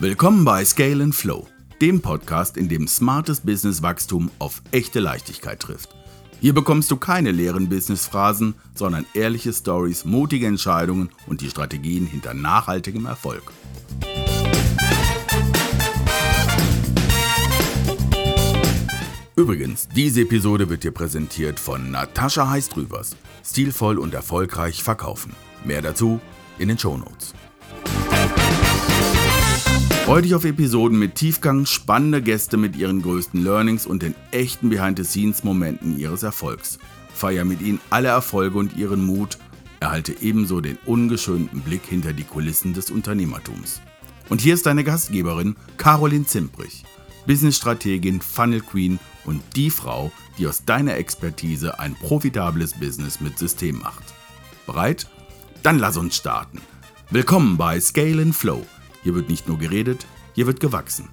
Willkommen bei Scale and Flow, dem Podcast, in dem smartes Business-Wachstum auf echte Leichtigkeit trifft. Hier bekommst du keine leeren Business-Phrasen, sondern ehrliche Stories, mutige Entscheidungen und die Strategien hinter nachhaltigem Erfolg. Übrigens, diese Episode wird dir präsentiert von Natascha Heistrübers. Stilvoll und erfolgreich verkaufen. Mehr dazu in den Shownotes. Freu dich auf Episoden mit Tiefgang, spannende Gäste mit ihren größten Learnings und den echten Behind-the-Scenes-Momenten ihres Erfolgs. Feier mit ihnen alle Erfolge und ihren Mut, erhalte ebenso den ungeschönten Blick hinter die Kulissen des Unternehmertums. Und hier ist deine Gastgeberin Caroline Zimprich, Business-Strategin, Funnel Queen und die Frau, die aus deiner Expertise ein profitables Business mit System macht. Bereit? Dann lass uns starten. Willkommen bei Scale and Flow. Hier wird nicht nur geredet, hier wird gewachsen.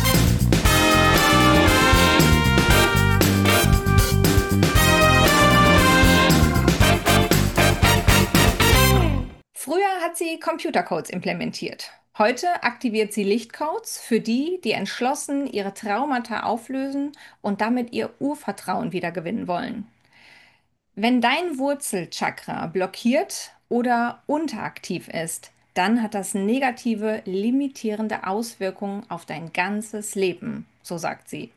Früher hat sie Computercodes implementiert. Heute aktiviert sie Lichtcodes für die, die entschlossen ihre Traumata auflösen und damit ihr Urvertrauen wiedergewinnen wollen. Wenn dein Wurzelchakra blockiert oder unteraktiv ist, dann hat das negative, limitierende Auswirkungen auf dein ganzes Leben, so sagt sie.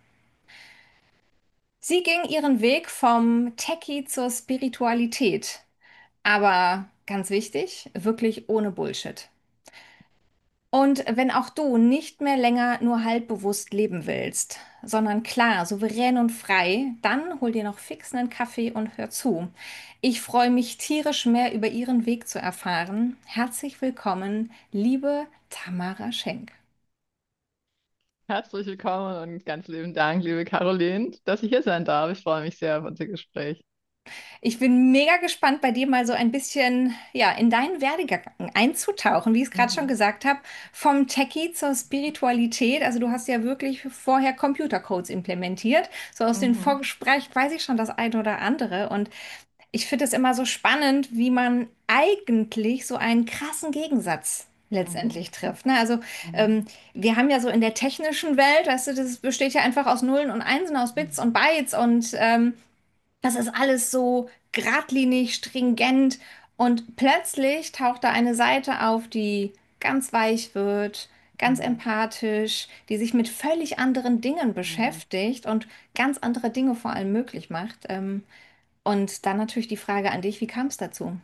Sie ging ihren Weg vom Techie zur Spiritualität, aber ganz wichtig, wirklich ohne Bullshit. Und wenn auch du nicht mehr länger nur halbbewusst leben willst, sondern klar, souverän und frei, dann hol dir noch fix einen Kaffee und hör zu. Ich freue mich tierisch mehr über ihren Weg zu erfahren. Herzlich willkommen, liebe Tamara Schenk. Herzlich willkommen und ganz lieben Dank, liebe Caroline, dass ich hier sein darf. Ich freue mich sehr auf unser Gespräch. Ich bin mega gespannt, bei dir mal so ein bisschen, ja, in deinen Werdegang einzutauchen, wie ich es gerade schon Mhm. gesagt habe, vom Techie zur Spiritualität. Also du hast ja wirklich vorher Computercodes implementiert. So aus dem Mhm. Vorgespräch weiß ich schon das eine oder andere. Und ich finde es immer so spannend, wie man eigentlich so einen krassen Gegensatz Mhm. letztendlich trifft. Ne? Also Mhm. ähm, wir haben ja so in der technischen Welt, weißt du, das besteht ja einfach aus Nullen und Einsen, aus Bits und Bytes und das ist alles so geradlinig, stringent und plötzlich taucht da eine Seite auf, die ganz weich wird, ganz Mhm. empathisch, die sich mit völlig anderen Dingen Mhm. beschäftigt und ganz andere Dinge vor allem möglich macht. Und dann natürlich die Frage an dich, wie kam es dazu?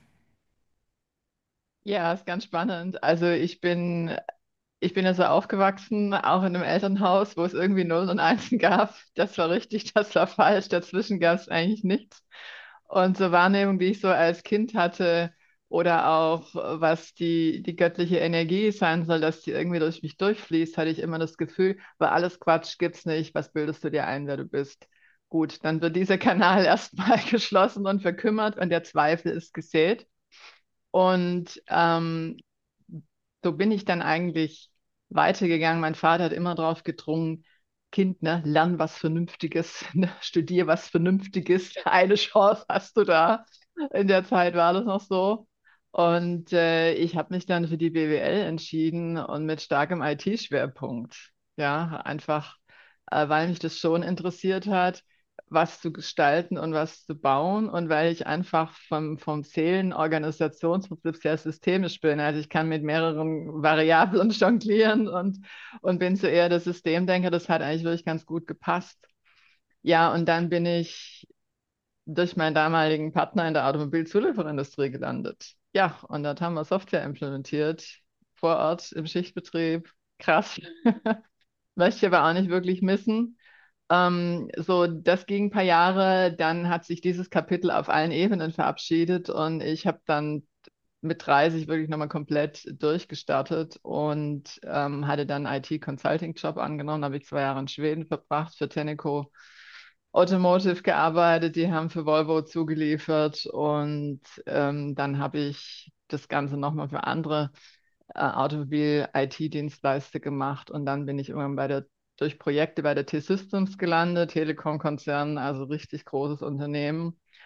Ja, ist ganz spannend. Also ich bin ja so aufgewachsen, auch in einem Elternhaus, wo es irgendwie Nullen und Einsen gab. Das war richtig, das war falsch. Dazwischen gab es eigentlich nichts. Und so Wahrnehmungen, die ich so als Kind hatte, oder auch was die göttliche Energie sein soll, dass die irgendwie durch mich durchfließt, hatte ich immer das Gefühl, weil alles Quatsch gibt's nicht. Was bildest du dir ein, wer du bist? Gut, dann wird dieser Kanal erstmal geschlossen und verkümmert und der Zweifel ist gesät. Und so bin ich dann eigentlich weitergegangen. Mein Vater hat immer darauf gedrungen, Kind, ne, lern was Vernünftiges, ne, studier was Vernünftiges. Eine Chance hast du da. In der Zeit war das noch so. Und ich habe mich dann für die BWL entschieden und mit starkem IT-Schwerpunkt. Ja, einfach, weil mich das schon interessiert hat, was zu gestalten und was zu bauen und weil ich einfach vom Seelenorganisationsprinzip sehr systemisch bin. Also ich kann mit mehreren Variablen jonglieren und bin so eher der Systemdenker. Das hat eigentlich wirklich ganz gut gepasst. Ja, und dann bin ich durch meinen damaligen Partner in der Automobilzulieferindustrie gelandet. Ja, und dort haben wir Software implementiert, vor Ort im Schichtbetrieb. Krass. Möchte ich aber auch nicht wirklich missen. So, das ging ein paar Jahre, dann hat sich dieses Kapitel auf allen Ebenen verabschiedet und ich habe dann mit 30 wirklich nochmal komplett durchgestartet und hatte dann einen IT-Consulting-Job angenommen. Da habe ich 2 Jahre in Schweden verbracht, für Tenneco Automotive gearbeitet, die haben für Volvo zugeliefert und dann habe ich das Ganze nochmal für andere Automobil-IT-Dienstleister gemacht und dann bin ich irgendwann durch Projekte bei der T-Systems gelandet, Telekom-Konzern, also richtig großes Unternehmen.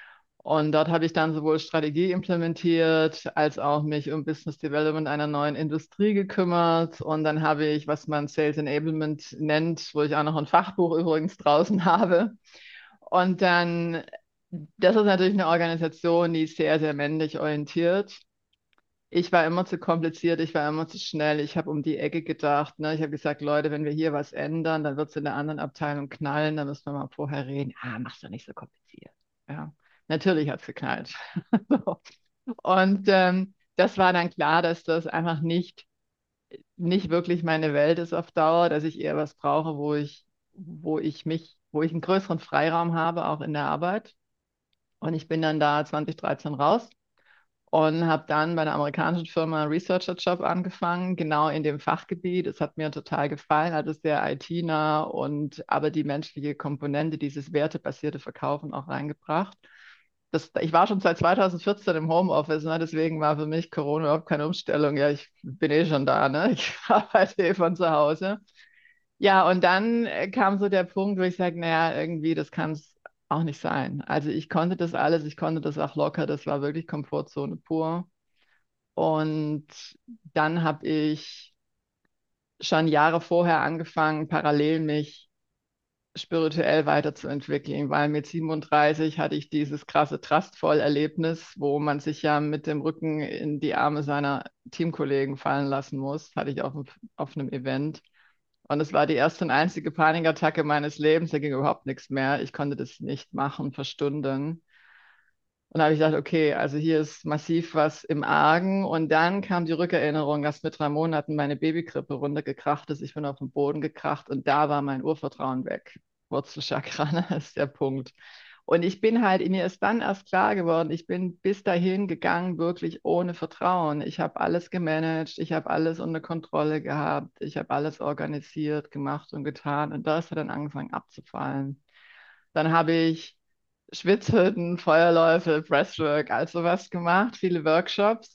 Und dort habe ich dann sowohl Strategie implementiert, als auch mich um Business Development einer neuen Industrie gekümmert. Und dann habe ich, was man Sales Enablement nennt, wo ich auch noch ein Fachbuch übrigens draußen habe. Und dann, das ist natürlich eine Organisation, die ist sehr, sehr männlich orientiert. Ich war immer zu kompliziert, ich war immer zu schnell, ich habe um die Ecke gedacht. Ne? Ich habe gesagt, Leute, wenn wir hier was ändern, dann wird es in der anderen Abteilung knallen, da müssen wir mal vorher reden. Mach's doch nicht so kompliziert. Ja, natürlich hat es geknallt. So. Und das war dann klar, dass das einfach nicht wirklich meine Welt ist auf Dauer, dass ich eher was brauche, wo ich einen größeren Freiraum habe, auch in der Arbeit. Und ich bin dann da 2013 raus und habe dann bei einer amerikanischen Firma einen Researcher-Job angefangen, genau in dem Fachgebiet. Es hat mir total gefallen, also sehr IT-nah und aber die menschliche Komponente, dieses wertebasierte Verkaufen auch reingebracht. Ich war schon seit 2014 im Homeoffice, ne? Deswegen war für mich Corona überhaupt keine Umstellung. Ja, ich bin eh schon da, ne? Ich arbeite eh von zu Hause. Ja, und dann kam so der Punkt, wo ich sage, naja, irgendwie, das kann es auch nicht sein. Also ich konnte das alles, ich konnte das auch locker, das war wirklich Komfortzone pur. Und dann habe ich schon Jahre vorher angefangen, parallel mich spirituell weiterzuentwickeln, weil mit 37 hatte ich dieses krasse Trustfall-Erlebnis, wo man sich ja mit dem Rücken in die Arme seiner Teamkollegen fallen lassen muss, hatte ich auf einem Event. Und es war die erste und einzige Panikattacke meines Lebens, da ging überhaupt nichts mehr. Ich konnte das nicht machen für Stunden. Und da habe ich gedacht, okay, also hier ist massiv was im Argen. Und dann kam die Rückerinnerung, dass mit 3 Monaten meine Babygrippe runtergekracht ist. Ich bin auf den Boden gekracht und da war mein Urvertrauen weg. Wurzelchakra, ne, ist der Punkt. Und ich bin halt, mir ist dann erst klar geworden, ich bin bis dahin gegangen, wirklich ohne Vertrauen. Ich habe alles gemanagt, ich habe alles unter Kontrolle gehabt, ich habe alles organisiert, gemacht und getan. Und da ist er dann angefangen abzufallen. Dann habe ich Schwitzhütten, Feuerläufe, Breathwork, all sowas gemacht, viele Workshops.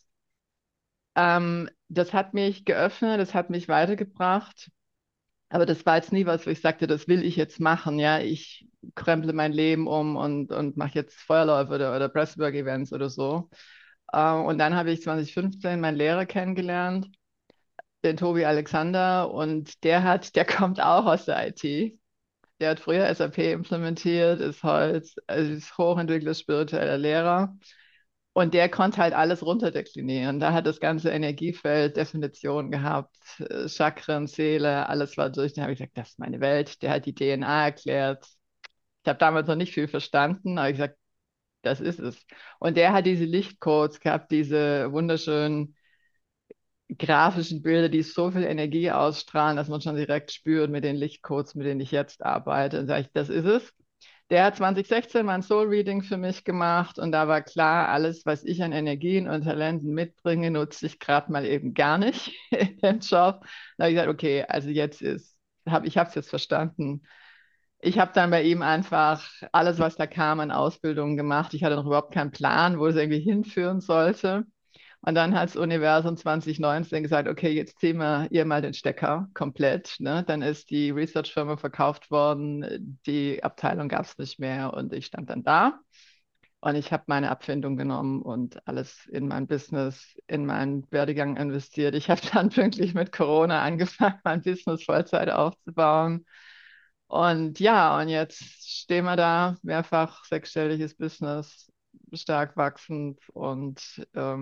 Das hat mich geöffnet, das hat mich weitergebracht. Aber das war jetzt nie was, wo ich sagte, das will ich jetzt machen. Ja, ich kremple mein Leben um und mache jetzt Feuerläufe oder Breathwork-Events oder so. Und dann habe ich 2015 meinen Lehrer kennengelernt, den Tobi Alexander, und der kommt auch aus der IT. Der hat früher SAP implementiert, ist heute, also ist hochentwickelter spiritueller Lehrer. Und der konnte halt alles runterdeklinieren. Da hat das ganze Energiefeld Definition gehabt, Chakren, Seele, alles war durch. Da habe ich gesagt, das ist meine Welt. Der hat die DNA erklärt. Ich habe damals noch nicht viel verstanden, aber ich gesagt, das ist es. Und der hat diese Lichtcodes gehabt, diese wunderschönen grafischen Bilder, die so viel Energie ausstrahlen, dass man schon direkt spürt mit den Lichtcodes, mit denen ich jetzt arbeite. Und sage ich, das ist es. Der hat 2016 mein Soul Reading für mich gemacht und da war klar, alles, was ich an Energien und Talenten mitbringe, nutze ich gerade mal eben gar nicht in dem Job. Da habe ich gesagt, okay, also ich habe es jetzt verstanden. Ich habe dann bei ihm einfach alles, was da kam, an Ausbildungen gemacht. Ich hatte noch überhaupt keinen Plan, wo es irgendwie hinführen sollte. Und dann hat das Universum 2019 gesagt, okay, jetzt ziehen wir ihr mal den Stecker komplett. Ne? Dann ist die Research-Firma verkauft worden, die Abteilung gab es nicht mehr und ich stand dann da. Und ich habe meine Abfindung genommen und alles in mein Business, in meinen Werdegang investiert. Ich habe dann pünktlich mit Corona angefangen, mein Business Vollzeit aufzubauen. Und ja, und jetzt stehen wir da, mehrfach sechsstelliges Business, stark wachsend und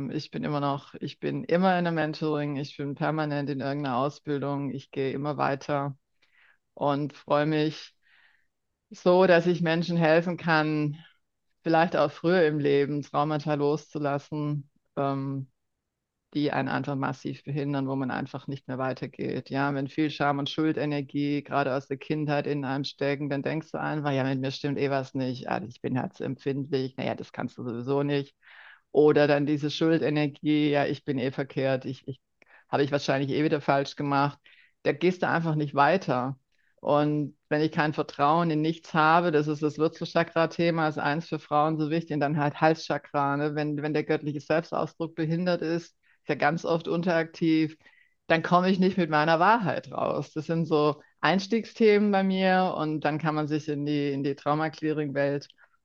ich bin immer in einem Mentoring, ich bin permanent in irgendeiner Ausbildung, ich gehe immer weiter und freue mich so, dass ich Menschen helfen kann, vielleicht auch früher im Leben Traumata loszulassen, die einen einfach massiv behindern, wo man einfach nicht mehr weitergeht. Ja, wenn viel Scham und Schuldenergie gerade aus der Kindheit in einem stecken, dann denkst du einfach, ja, mit mir stimmt eh was nicht. Ah, ich bin halt so empfindlich. Naja, das kannst du sowieso nicht. Oder dann diese Schuldenergie, ja, ich bin eh verkehrt. Habe ich wahrscheinlich eh wieder falsch gemacht. Da gehst du einfach nicht weiter. Und wenn ich kein Vertrauen in nichts habe, das ist das Wurzelchakra-Thema, ist eins für Frauen so wichtig, und dann halt Halschakra, ne? Wenn der göttliche Selbstausdruck behindert ist ja ganz oft unteraktiv, dann komme ich nicht mit meiner Wahrheit raus. Das sind so Einstiegsthemen bei mir und dann kann man sich in die Trauma-Clearing-Welt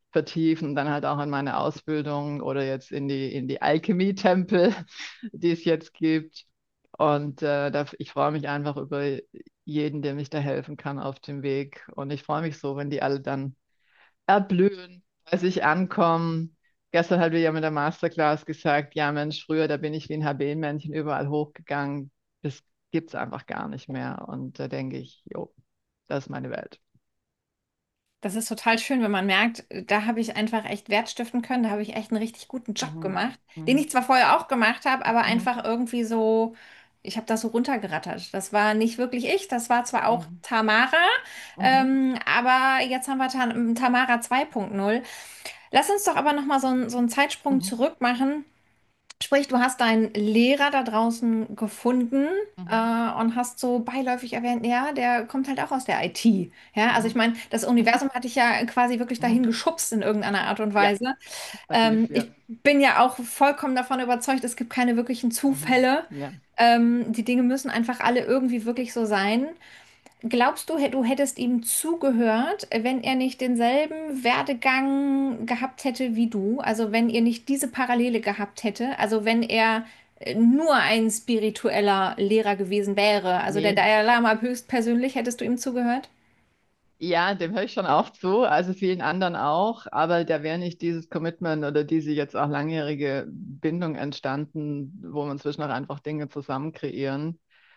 vertiefen, dann halt auch in meine Ausbildung oder jetzt in die Alchemie-Tempel, die es jetzt gibt. Und ich freue mich einfach über jeden, der mich da helfen kann auf dem Weg. Und ich freue mich so, wenn die alle dann erblühen, bei sich ankommen. Gestern hat wir ja mit der Masterclass gesagt, ja Mensch, früher, da bin ich wie ein HB-Männchen überall hochgegangen. Das gibt es einfach gar nicht mehr. Und da denke ich, jo, das ist meine Welt. Das ist total schön, wenn man merkt, da habe ich einfach echt Wert stiften können, da habe ich echt einen richtig guten Job Mhm. gemacht, den Mhm. ich zwar vorher auch gemacht habe, aber Mhm. einfach irgendwie so, ich habe das so runtergerattert. Das war nicht wirklich ich, das war zwar auch Mhm. Tamara, Mhm. aber jetzt haben wir Tamara 2.0. Lass uns doch aber nochmal so einen Zeitsprung Mhm. zurück machen. Sprich, du hast deinen Lehrer da draußen gefunden Mhm. und hast so beiläufig erwähnt, ja, der kommt halt auch aus der IT. Ja, also ich Mhm. meine, das Universum hat dich ja quasi wirklich Mhm. dahin geschubst in irgendeiner Art und Ja, Weise. massiv, ja. Ich bin ja auch vollkommen davon überzeugt, es gibt keine wirklichen Mhm. Zufälle. Ja. Die Dinge müssen einfach alle irgendwie wirklich so sein. Glaubst du, du hättest ihm zugehört, wenn er nicht denselben Werdegang gehabt hätte wie du? Also wenn ihr nicht diese Parallele gehabt hätte? Also wenn er nur ein spiritueller Lehrer gewesen wäre, also der Nee, Dalai Lama höchstpersönlich, hättest du ihm zugehört? ja, dem höre ich schon auch zu, also vielen anderen auch, aber da wäre nicht dieses Commitment oder diese jetzt auch langjährige Bindung entstanden, wo wir inzwischen auch einfach Dinge zusammen kreieren.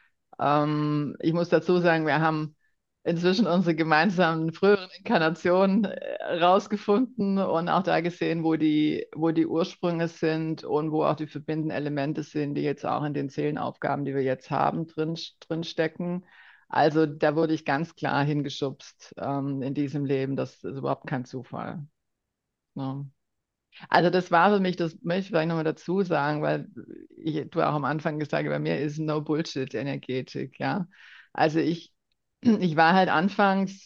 Ich muss dazu sagen, wir haben inzwischen unsere gemeinsamen früheren Inkarnationen rausgefunden und auch da gesehen, wo die Ursprünge sind und wo auch die verbindenden Elemente sind, die jetzt auch in den Seelenaufgaben, die wir jetzt haben, drin stecken. Also da wurde ich ganz klar hingeschubst in diesem Leben. Das ist überhaupt kein Zufall. Ne? Also das war für mich, das möchte ich vielleicht nochmal dazu sagen, weil du auch am Anfang gesagt hast, bei mir ist No Bullshit-Energetik, ja. Also ich war halt anfangs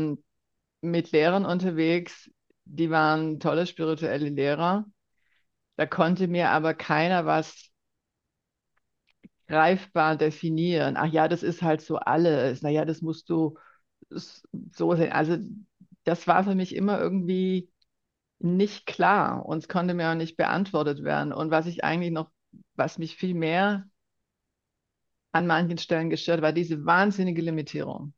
mit Lehrern unterwegs, die waren tolle spirituelle Lehrer. Da konnte mir aber keiner was greifbar definieren. Ach ja, das ist halt so alles. Naja, das musst du so sehen. Also das war für mich immer irgendwie nicht klar und es konnte mir auch nicht beantwortet werden. Und was ich eigentlich noch, was mich viel mehr an manchen Stellen gestört, war diese wahnsinnige Limitierung.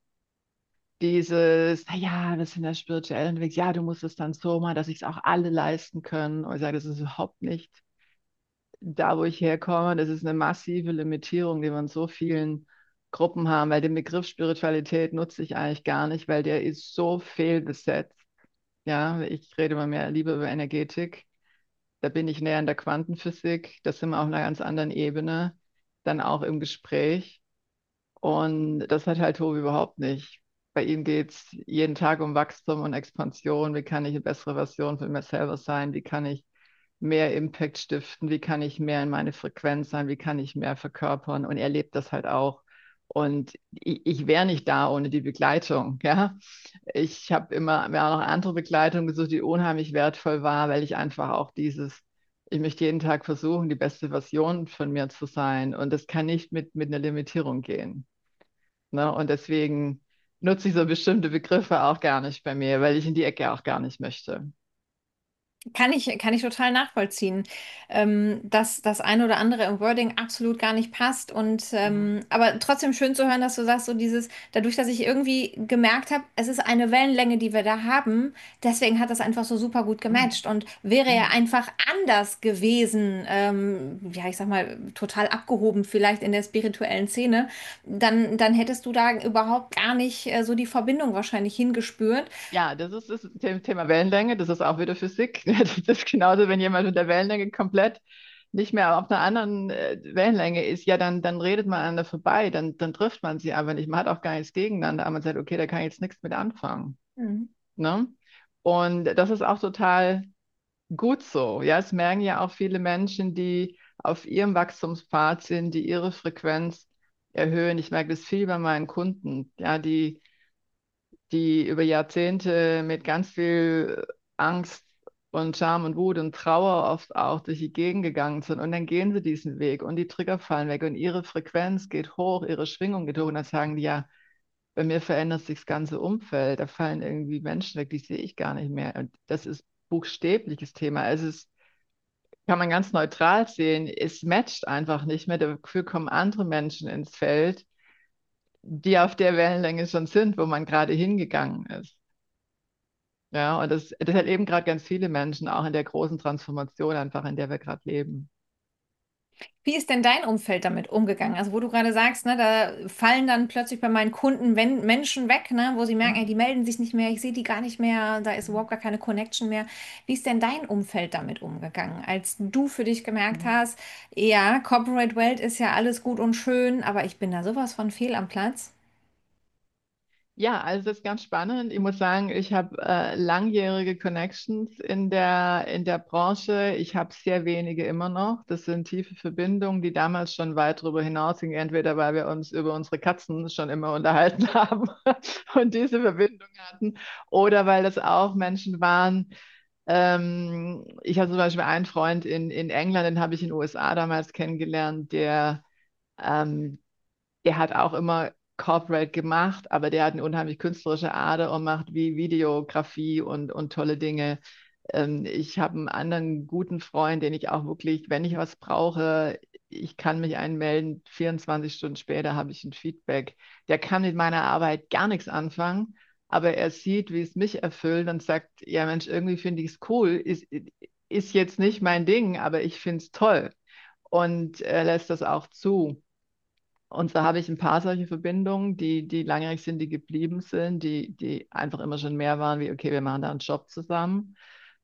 Dieses, naja, wir sind ja spirituell unterwegs, ja, du musst es dann so machen, dass sich es auch alle leisten können. Und ich sage, das ist überhaupt nicht da, wo ich herkomme. Das ist eine massive Limitierung, die wir in so vielen Gruppen haben, weil den Begriff Spiritualität nutze ich eigentlich gar nicht, weil der ist so fehlbesetzt. Ja, ich rede mal mehr lieber über Energetik. Da bin ich näher in der Quantenphysik, da sind wir auf einer ganz anderen Ebene, dann auch im Gespräch. Und das hat halt Tobi überhaupt nicht. Bei ihm geht es jeden Tag um Wachstum und Expansion. Wie kann ich eine bessere Version von mir selber sein? Wie kann ich mehr Impact stiften? Wie kann ich mehr in meine Frequenz sein? Wie kann ich mehr verkörpern? Und er lebt das halt auch. Und ich wäre nicht da ohne die Begleitung. Ja, ich habe immer mir auch noch andere Begleitung gesucht, die unheimlich wertvoll war, weil ich einfach auch ich möchte jeden Tag versuchen, die beste Version von mir zu sein. Und das kann nicht mit einer Limitierung gehen. Ne? Und deswegen nutze ich so bestimmte Begriffe auch gar nicht bei mir, weil ich in die Ecke auch gar nicht möchte. Kann ich total nachvollziehen, dass das eine oder andere im Wording absolut gar nicht passt. Und Mhm. aber trotzdem schön zu hören, dass du sagst, so dieses, dadurch, dass ich irgendwie gemerkt habe, es ist eine Wellenlänge, die wir da haben, deswegen hat das einfach so super gut Mhm. gematcht. Und wäre er Mhm. einfach anders gewesen, ja, ich sag mal, total abgehoben, vielleicht in der spirituellen Szene, dann hättest du da überhaupt gar nicht so die Verbindung wahrscheinlich hingespürt. Ja, das ist das Thema Wellenlänge, das ist auch wieder Physik. Das ist genauso, wenn jemand mit der Wellenlänge komplett nicht mehr auf einer anderen Wellenlänge ist, ja, dann redet man aneinander vorbei, dann trifft man sie aber nicht. Man hat auch gar nichts gegeneinander, aber man sagt, okay, da kann ich jetzt nichts mit anfangen. Mhm. Ne? Und das ist auch total gut so. Ja, es merken ja auch viele Menschen, die auf ihrem Wachstumspfad sind, die ihre Frequenz erhöhen. Ich merke das viel bei meinen Kunden, ja, die über Jahrzehnte mit ganz viel Angst und Scham und Wut und Trauer oft auch durch die Gegend gegangen sind. Und dann gehen sie diesen Weg und die Trigger fallen weg und ihre Frequenz geht hoch, ihre Schwingung geht hoch. Und dann sagen die, ja, bei mir verändert sich das ganze Umfeld. Da fallen irgendwie Menschen weg, die sehe ich gar nicht mehr. Und das ist buchstäbliches Thema. Also es kann man ganz neutral sehen. Es matcht einfach nicht mehr. Dafür kommen andere Menschen ins Feld, die auf der Wellenlänge schon sind, wo man gerade hingegangen ist. Ja, und das erleben gerade ganz viele Menschen, auch in der großen Transformation einfach, in der wir gerade leben. Wie ist denn dein Umfeld damit umgegangen? Also, wo du gerade sagst, ne, da fallen dann plötzlich bei meinen Kunden Menschen weg, ne, wo sie merken, ey, Mhm. die melden sich nicht mehr, ich sehe die gar nicht mehr, da ist überhaupt gar keine Connection mehr. Wie ist denn dein Umfeld damit umgegangen, als du für dich gemerkt Mhm. hast, ja, Corporate Welt ist ja alles gut und schön, aber ich bin da sowas von fehl am Platz? Ja, also das ist ganz spannend. Ich muss sagen, ich habe langjährige Connections in der Branche. Ich habe sehr wenige immer noch. Das sind tiefe Verbindungen, die damals schon weit darüber hinausgingen, entweder weil wir uns über unsere Katzen schon immer unterhalten haben und diese Verbindung hatten, oder weil das auch Menschen waren. Ich habe zum Beispiel einen Freund in England, den habe ich in den USA damals kennengelernt, ähm, der hat auch immer Corporate gemacht, aber der hat eine unheimlich künstlerische Ader und macht wie Videografie und tolle Dinge. Ich habe einen anderen guten Freund, den ich auch wirklich, wenn ich was brauche, ich kann mich einmelden, 24 Stunden später habe ich ein Feedback. Der kann mit meiner Arbeit gar nichts anfangen, aber er sieht, wie es mich erfüllt und sagt, ja Mensch, irgendwie finde ich es cool, ist jetzt nicht mein Ding, aber ich finde es toll. Und er lässt das auch zu. Und so habe ich ein paar solche Verbindungen, die langjährig sind, die geblieben sind, die einfach immer schon mehr waren, wie, okay, wir machen da einen Job zusammen.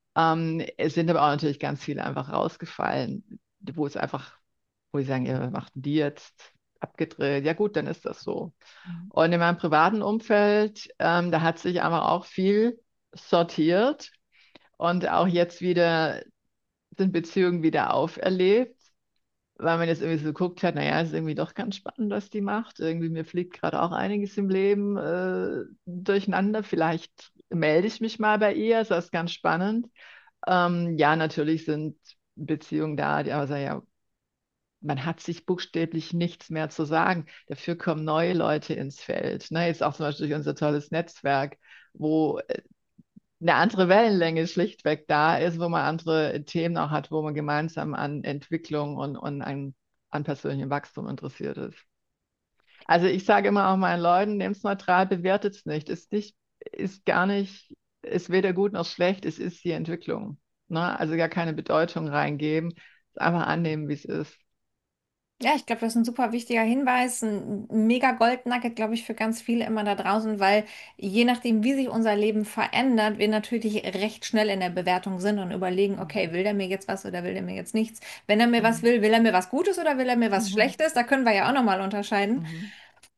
Es sind aber auch natürlich ganz viele einfach rausgefallen, wo es einfach, wo ich sagen, ja, was machten die jetzt? Abgedreht. Ja gut, dann ist das so. Mhm. Und in meinem privaten Umfeld, da hat sich aber auch viel sortiert und auch jetzt wieder sind Beziehungen wieder auferlebt, weil man jetzt irgendwie so geguckt hat, naja, es ist irgendwie doch ganz spannend, was die macht. Irgendwie mir fliegt gerade auch einiges im Leben durcheinander. Vielleicht melde ich mich mal bei ihr, das ist ganz spannend. Ja, natürlich sind Beziehungen da, die aber sagen, ja, man hat sich buchstäblich nichts mehr zu sagen. Dafür kommen neue Leute ins Feld. Ne, jetzt auch zum Beispiel durch unser tolles Netzwerk, wo eine andere Wellenlänge schlichtweg da ist, wo man andere Themen auch hat, wo man gemeinsam an Entwicklung und an persönlichem Wachstum interessiert ist. Also ich sage immer auch meinen Leuten, nehmt es neutral, bewertet es nicht. Ist gar nicht, ist weder gut noch schlecht, es ist die Entwicklung. Ne? Also gar keine Bedeutung reingeben, es einfach annehmen, wie es ist. Ja, ich glaube, das ist ein super wichtiger Hinweis, ein mega Goldnugget, glaube ich, für ganz viele immer da draußen, weil je nachdem, wie sich unser Leben verändert, wir natürlich recht schnell in der Bewertung sind und überlegen, okay, Mhm. will der mir jetzt was oder will der mir jetzt nichts? Wenn er mir was Mhm. will er mir was Gutes oder will er mir was Mhm. Schlechtes? Da können wir ja auch nochmal unterscheiden. Mhm.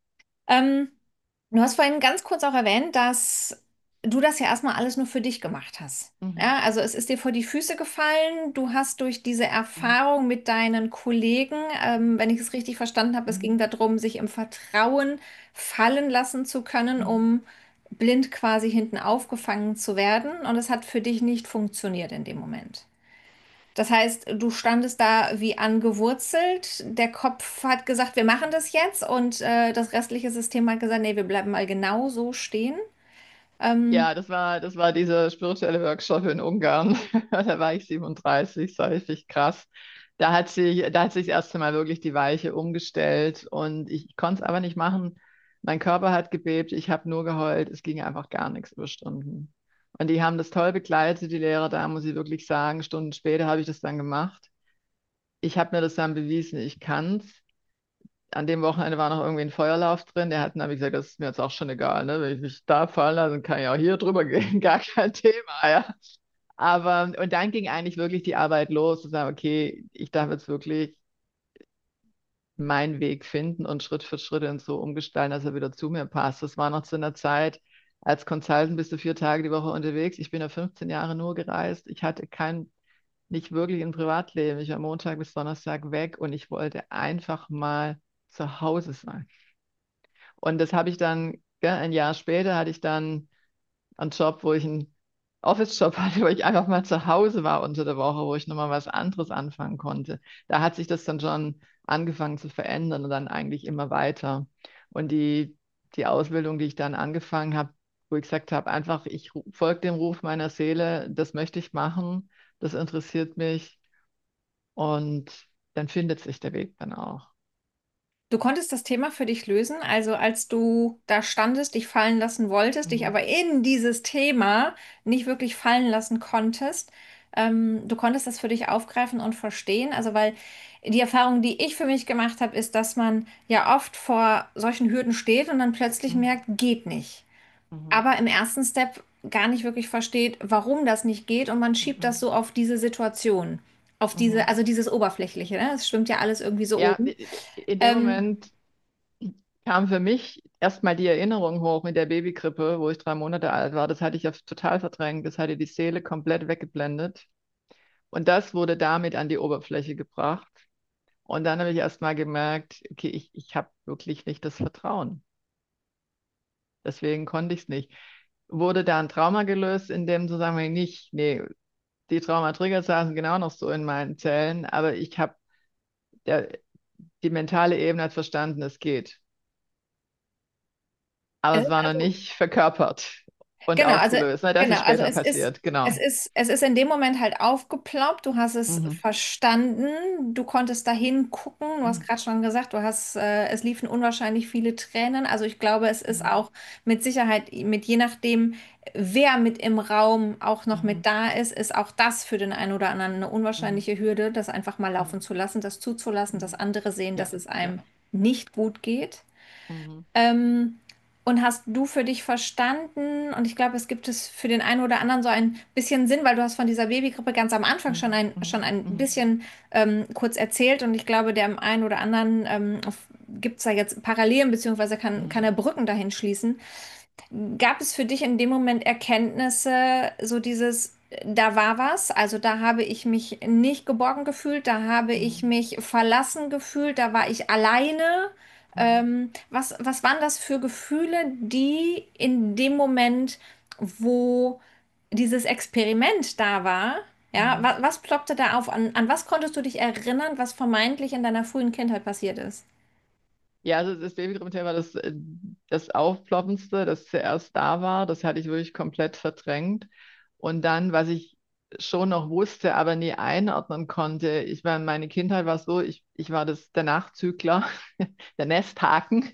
Ähm, Du hast vorhin ganz kurz auch erwähnt, dass du das ja erstmal alles nur für dich gemacht hast. Mhm. Ja, also es ist dir vor die Füße gefallen. Du hast durch diese Mhm. Erfahrung mit deinen Kollegen, wenn ich es richtig verstanden habe, es ging Mhm. darum, sich im Vertrauen fallen lassen zu können, Mhm. um blind quasi hinten aufgefangen zu werden. Und es hat für dich nicht funktioniert in dem Moment. Das heißt, du standest da wie angewurzelt. Der Kopf hat gesagt, wir machen das jetzt. Und das restliche System hat gesagt, nee, wir bleiben mal genau so stehen. Ähm, Ja, das war dieser spirituelle Workshop in Ungarn. Da war ich 37, das war richtig krass. Da hat sich das erste Mal wirklich die Weiche umgestellt und ich konnte es aber nicht machen. Mein Körper hat gebebt, ich habe nur geheult, es ging einfach gar nichts über Stunden. Und die haben das toll begleitet, die Lehrer da, muss ich wirklich sagen. Stunden später habe ich das dann gemacht. Ich habe mir das dann bewiesen, ich kann's. An dem Wochenende war noch irgendwie ein Feuerlauf drin. Der hat dann hab ich gesagt, das ist mir jetzt auch schon egal, ne? Wenn ich mich da fallen lasse, dann kann ich auch hier drüber gehen, gar kein Thema, ja. Aber, und dann ging eigentlich wirklich die Arbeit los, zu sagen, okay, ich darf jetzt wirklich meinen Weg finden und Schritt für Schritt ihn so umgestalten, dass er wieder zu mir passt. Das war noch zu einer Zeit, als Consultant bist du 4 Tage die Woche unterwegs. Ich bin ja 15 Jahre nur gereist. Ich hatte nicht wirklich ein Privatleben. Ich war Montag bis Donnerstag weg und ich wollte einfach mal zu Hause sein. Und das habe ich dann, gell, ein Jahr später hatte ich dann einen Job, wo ich einen Office-Job hatte, wo ich einfach mal zu Hause war unter der Woche, wo ich nochmal was anderes anfangen konnte. Da hat sich das dann schon angefangen zu verändern und dann eigentlich immer weiter. Und die Ausbildung, die ich dann angefangen habe, wo ich gesagt habe, einfach, ich folge dem Ruf meiner Seele, das möchte ich machen, das interessiert mich und dann findet sich der Weg dann auch. Du konntest das Thema für dich lösen, also als du da standest, dich fallen lassen wolltest, dich Mhm. aber in dieses Thema nicht wirklich fallen lassen konntest. Du konntest das für dich aufgreifen und verstehen. Also weil die Erfahrung, die ich für mich gemacht habe, ist, dass man ja oft vor solchen Hürden steht und dann plötzlich Mhm. merkt, geht nicht. Mhm. Aber im ersten Step gar nicht wirklich versteht, warum das nicht geht und man schiebt das Mhm. so auf diese Situation, auf diese, Mhm. also dieses Oberflächliche, ne? Es schwimmt ja alles irgendwie so Ja, oben. in dem Ähm, Moment kam für mich erstmal die Erinnerung hoch mit der Babykrippe, wo ich 3 Monate alt war. Das hatte ich ja total verdrängt. Das hatte die Seele komplett weggeblendet. Und das wurde damit an die Oberfläche gebracht. Und dann habe ich erstmal gemerkt, okay, ich habe wirklich nicht das Vertrauen. Deswegen konnte ich es nicht. Wurde da ein Trauma gelöst in dem Zusammenhang nicht? Nee, die Traumatrigger saßen genau noch so in meinen Zellen, aber ich habe, die mentale Ebene hat verstanden, es geht. Aber Es es ist war noch also, nicht verkörpert und genau, also, aufgelöst. Ne? Das ist genau, also später passiert, genau. es ist in dem Moment halt aufgeploppt, du hast es Mhm. verstanden, du konntest dahin gucken, du hast Mhm. gerade schon gesagt, es liefen unwahrscheinlich viele Tränen, also ich glaube, es ist Mhm. auch mit Sicherheit, mit je nachdem, wer mit im Raum auch noch Mhm. mit da ist auch das für den einen oder anderen eine Mhm. unwahrscheinliche Hürde, das einfach mal laufen Mhm. zu lassen, das zuzulassen, dass Mhm. andere sehen, Ja, dass es ja. einem nicht gut geht. Mhm. Ähm, und hast du für dich verstanden, und ich glaube, es gibt es für den einen oder anderen so ein bisschen Sinn, weil du hast von dieser Babygrippe ganz am Anfang Mhm. schon Mhm. ein Mhm. bisschen kurz erzählt und ich glaube, dem einen oder anderen gibt es da jetzt Parallelen, beziehungsweise kann Mhm. er Brücken dahin schließen. Gab es für dich in dem Moment Erkenntnisse, so dieses, da war was, also da habe ich mich nicht geborgen gefühlt, da habe ich Mhm. mich verlassen gefühlt, da war ich alleine. Mhm. Was waren das für Gefühle, die in dem Moment, wo dieses Experiment da war, ja, Mhm. was ploppte da auf? An was konntest du dich erinnern, was vermeintlich in deiner frühen Kindheit passiert ist? Ja, also das Babygrippe war das Aufploppendste, das zuerst da war. Das hatte ich wirklich komplett verdrängt. Und dann, was ich schon noch wusste, aber nie einordnen konnte, meine Kindheit war so, ich war der Nachzügler, der Nesthaken.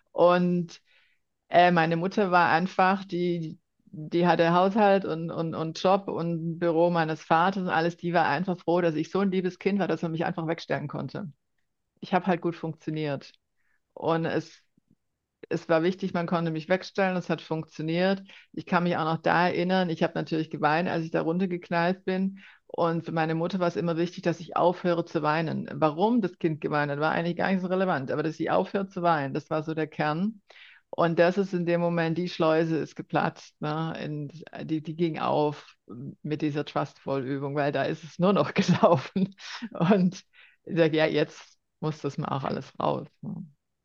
Und meine Mutter war einfach, die hatte Haushalt und Job und Büro meines Vaters und alles. Die war einfach froh, dass ich so ein liebes Kind war, dass man mich einfach wegstellen konnte. Ich habe halt gut funktioniert. Und es war wichtig, man konnte mich wegstellen, es hat funktioniert. Ich kann mich auch noch da erinnern, ich habe natürlich geweint, als ich da runtergeknallt bin. Und für meine Mutter war es immer wichtig, dass ich aufhöre zu weinen. Warum das Kind geweint hat, war eigentlich gar nicht so relevant, aber dass sie aufhört zu weinen, das war so der Kern. Und das ist in dem Moment, die Schleuse ist geplatzt, ne? Die ging auf mit dieser Trustfall-Übung, weil da ist es nur noch gelaufen. Und ich sage, ja, jetzt muss das mal auch alles raus. Ne?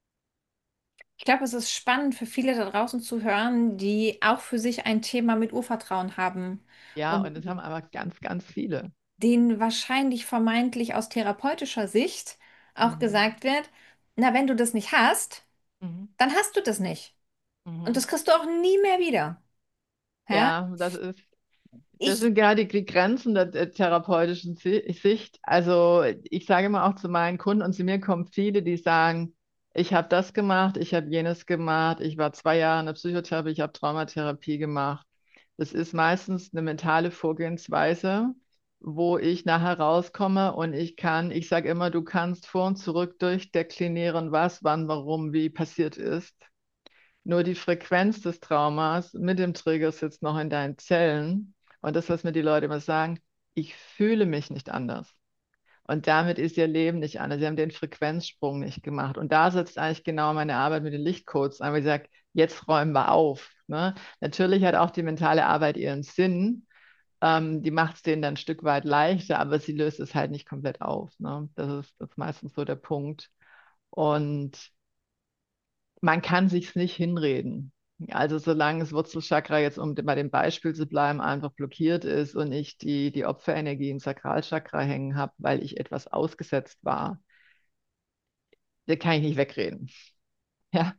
Ich glaube, es ist spannend für viele da draußen zu hören, die auch für sich ein Thema mit Urvertrauen haben Ja, und und das haben aber ganz, ganz viele. denen wahrscheinlich vermeintlich aus therapeutischer Sicht auch Mhm. gesagt wird, na, wenn du das nicht hast, Mhm. dann hast du das nicht. Und Mhm. das kriegst du auch nie mehr wieder. Ja? Ja, das Ich, sind gerade die Grenzen der therapeutischen Sicht. Also ich sage immer auch zu meinen Kunden und zu mir kommen viele, die sagen, ich habe das gemacht, ich habe jenes gemacht, ich war 2 Jahre in der Psychotherapie, ich habe Traumatherapie gemacht. Das ist meistens eine mentale Vorgehensweise, wo ich nachher rauskomme und ich sage immer, du kannst vor und zurück durchdeklinieren, was, wann, warum, wie passiert ist. Nur die Frequenz des Traumas mit dem Trigger sitzt noch in deinen Zellen. Und das, was mir die Leute immer sagen, ich fühle mich nicht anders. Und damit ist ihr Leben nicht anders. Sie haben den Frequenzsprung nicht gemacht. Und da setzt eigentlich genau meine Arbeit mit den Lichtcodes an, wo ich sage, jetzt räumen wir auf. Ne? Natürlich hat auch die mentale Arbeit ihren Sinn. Die macht es denen dann ein Stück weit leichter, aber sie löst es halt nicht komplett auf. Ne? Das ist meistens so der Punkt. Und man kann sich's nicht hinreden. Also solange das Wurzelchakra jetzt, um bei dem Beispiel zu bleiben, einfach blockiert ist und ich die Opferenergie im Sakralchakra hängen habe, weil ich etwas ausgesetzt war, da kann ich nicht wegreden. Ja,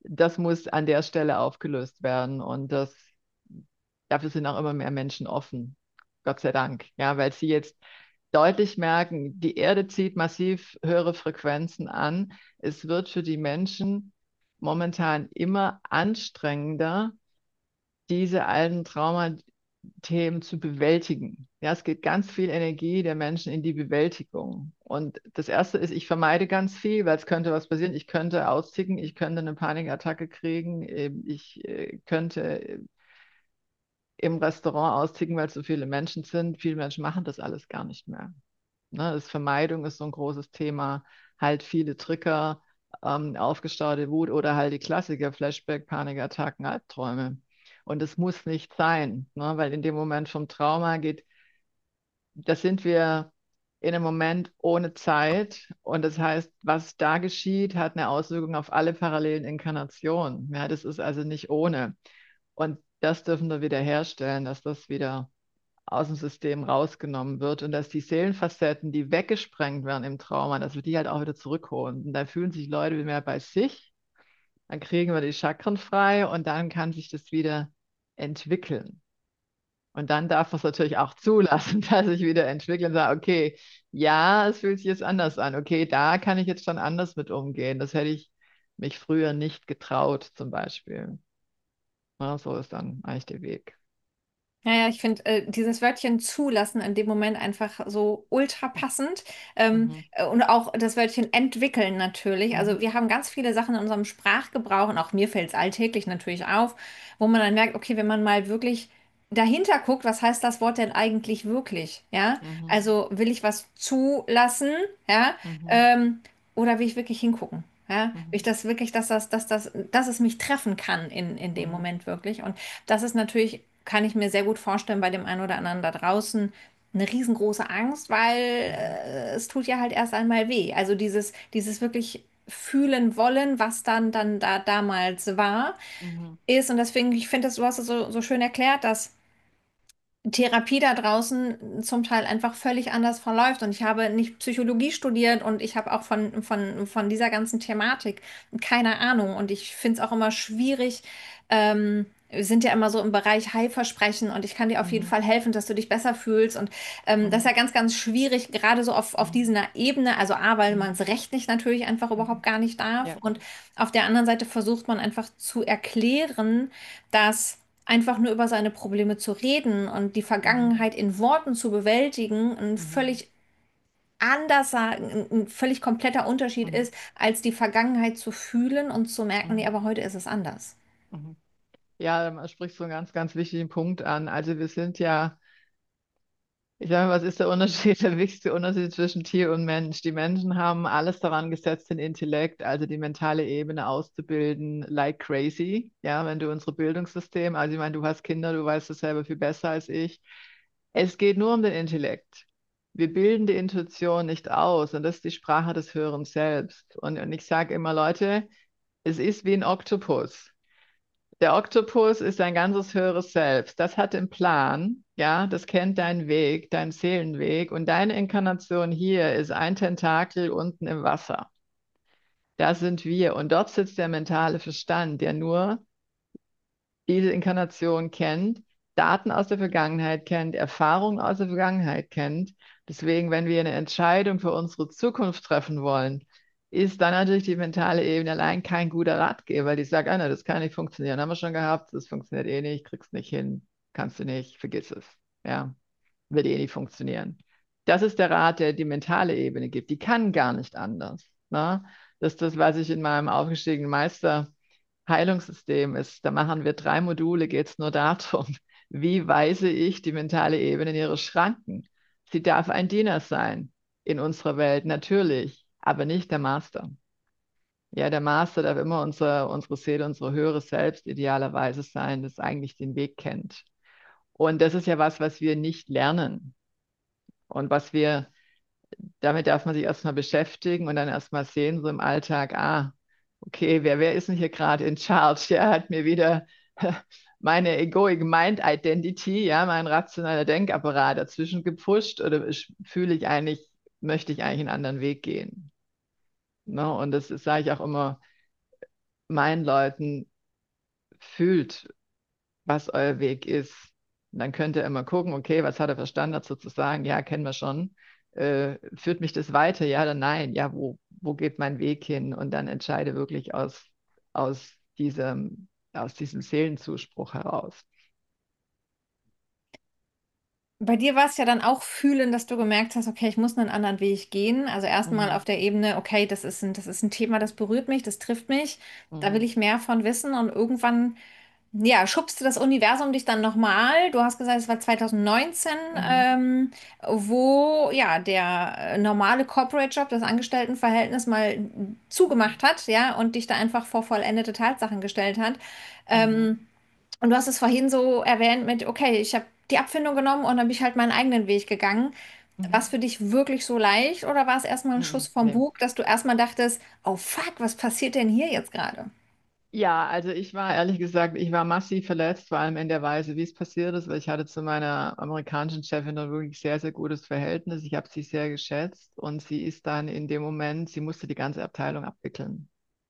das muss an der Stelle aufgelöst werden. Und dafür sind auch immer mehr Menschen offen. Gott sei Dank. Ja, weil sie jetzt deutlich merken, die Erde zieht massiv höhere Frequenzen an. Es wird für die Menschen momentan immer anstrengender, diese alten Traumathemen zu bewältigen. Ja, es geht ganz viel Energie der Menschen in die Bewältigung. Und das Erste ist, ich vermeide ganz viel, weil es könnte was passieren. Ich könnte austicken, ich könnte eine Panikattacke kriegen, ich könnte im Restaurant austicken, weil es so viele Menschen sind. Viele Menschen machen das alles gar nicht mehr. Ne, das Vermeidung ist so ein großes Thema. Halt viele Trigger, aufgestaute Wut oder halt die Klassiker, Flashback, Panikattacken, Albträume. Und es muss nicht sein, ne, weil in dem Moment vom Trauma geht, da sind wir in einem Moment ohne Zeit. Und das heißt, was da geschieht, hat eine Auswirkung auf alle parallelen Inkarnationen. Ja, das ist also nicht ohne. Und das dürfen wir wieder herstellen, dass das wieder aus dem System rausgenommen wird und dass die Seelenfacetten, die weggesprengt werden im Trauma, dass wir die halt auch wieder zurückholen. Und da fühlen sich Leute mehr bei sich, dann kriegen wir die Chakren frei und dann kann sich das wieder entwickeln. Und dann darf man es natürlich auch zulassen, dass ich wieder entwickle und sage, okay, ja, es fühlt sich jetzt anders an. Okay, da kann ich jetzt schon anders mit umgehen. Das hätte ich mich früher nicht getraut, zum Beispiel. Ja, so ist dann eigentlich der Weg. Ja, ich finde dieses Wörtchen zulassen in dem Moment einfach so ultra passend. Mhm. Und auch das Wörtchen entwickeln natürlich. Mhm. Also wir haben ganz viele Sachen in unserem Sprachgebrauch und auch mir fällt es alltäglich natürlich auf, wo man dann merkt, okay, wenn man mal wirklich dahinter guckt, was heißt das Wort denn eigentlich wirklich? Ja, Mhm. also will ich was zulassen? Ja, Mhm. ähm, oder will ich wirklich hingucken? Ja, will ich Mhm. das wirklich, dass es mich treffen kann in dem Mhm. Moment wirklich. Und das ist natürlich, kann ich mir sehr gut vorstellen, bei dem einen oder anderen da draußen eine riesengroße Angst, weil Mhm. es tut ja halt erst einmal weh. Also dieses wirklich fühlen wollen, was dann da damals war, Mhm. ist. Und deswegen, ich finde, du hast es so schön erklärt, dass Therapie da draußen zum Teil einfach völlig anders verläuft. Und ich habe nicht Psychologie studiert und ich habe auch von dieser ganzen Thematik keine Ahnung. Und ich finde es auch immer schwierig. Wir sind ja immer so im Bereich Heilversprechen und ich kann dir auf jeden Mhm. Fall helfen, dass du dich besser fühlst. Und das ist Mhm. ja ganz, ganz schwierig, gerade so auf Mhm. dieser Ebene. Also A, weil man Mhm. es rechtlich natürlich einfach überhaupt Mhm. gar nicht darf. Ja. Und auf der anderen Seite versucht man einfach zu erklären, dass einfach nur über seine Probleme zu reden und die Mhm. Vergangenheit in Worten zu bewältigen, Mhm. ein völlig kompletter Unterschied Mhm. ist, als die Vergangenheit zu fühlen und zu merken, nee, Mhm. aber heute ist es anders. Mhm. Ja, da sprichst du einen ganz, ganz wichtigen Punkt an. Also wir sind ja, ich sage mal, was ist der Unterschied, der wichtigste Unterschied zwischen Tier und Mensch? Die Menschen haben alles daran gesetzt, den Intellekt, also die mentale Ebene auszubilden, like crazy. Ja, wenn du unsere Bildungssystem, also ich meine, du hast Kinder, du weißt es selber viel besser als ich. Es geht nur um den Intellekt. Wir bilden die Intuition nicht aus und das ist die Sprache des Hörens selbst. Und ich sage immer, Leute, es ist wie ein Oktopus. Der Oktopus ist ein ganzes höheres Selbst. Das hat den Plan, ja, das kennt deinen Weg, deinen Seelenweg. Und deine Inkarnation hier ist ein Tentakel unten im Wasser. Da sind wir. Und dort sitzt der mentale Verstand, der nur diese Inkarnation kennt, Daten aus der Vergangenheit kennt, Erfahrungen aus der Vergangenheit kennt. Deswegen, wenn wir eine Entscheidung für unsere Zukunft treffen wollen, ist dann natürlich die mentale Ebene allein kein guter Ratgeber, weil die sagt, ah, na, das kann nicht funktionieren, haben wir schon gehabt, das funktioniert eh nicht, kriegst nicht hin, kannst du nicht, vergiss es. Ja, wird eh nicht funktionieren. Das ist der Rat, der die mentale Ebene gibt. Die kann gar nicht anders. Ne? Das ist das, was ich in meinem aufgestiegenen Meister Heilungssystem ist. Da machen wir 3 Module, geht es nur darum, wie weise ich die mentale Ebene in ihre Schranken. Sie darf ein Diener sein in unserer Welt, natürlich, aber nicht der Master. Ja, der Master darf immer unsere Seele, unsere höhere Selbst idealerweise sein, das eigentlich den Weg kennt. Und das ist ja was, was wir nicht lernen. Und damit darf man sich erstmal beschäftigen und dann erstmal sehen, so im Alltag, okay, wer ist denn hier gerade in charge? Ja, hat mir wieder meine Egoic Mind Identity, ja, mein rationaler Denkapparat dazwischen gepfuscht oder möchte ich eigentlich einen anderen Weg gehen? Ne? Und das sage ich auch immer, meinen Leuten, fühlt, was euer Weg ist. Und dann könnt ihr immer gucken, okay, was hat er für Standards sozusagen? Ja, kennen wir schon. Führt mich das weiter? Ja oder nein? Ja, wo geht mein Weg hin? Und dann entscheide wirklich aus aus diesem Seelenzuspruch heraus. Bei dir war es ja dann auch fühlen, dass du gemerkt hast, okay, ich muss einen anderen Weg gehen. Also erstmal Mhm. auf der Ebene, okay, das ist ein Thema, das berührt mich, das trifft mich, da will Mhm. ich mehr von wissen und irgendwann, ja, schubste das Universum dich dann nochmal. Du hast gesagt, es war 2019, Mhm. wo ja der normale Corporate Job, das Angestelltenverhältnis mal zugemacht hat, ja, und dich da einfach vor vollendete Tatsachen gestellt hat. Mhm. Ähm, und du hast es vorhin so erwähnt mit, okay, ich habe die Abfindung genommen und dann bin ich halt meinen eigenen Weg gegangen. War es Mhm. für dich wirklich so leicht oder war es erstmal ein Schuss Mhm. vom Nee. Bug, dass du erstmal dachtest, oh fuck, was passiert denn hier jetzt gerade? Ja, also ich war ehrlich gesagt, ich war massiv verletzt, vor allem in der Weise, wie es passiert ist, weil ich hatte zu meiner amerikanischen Chefin ein wirklich sehr, sehr gutes Verhältnis. Ich habe sie sehr geschätzt und sie ist dann in dem Moment, sie musste die ganze Abteilung abwickeln.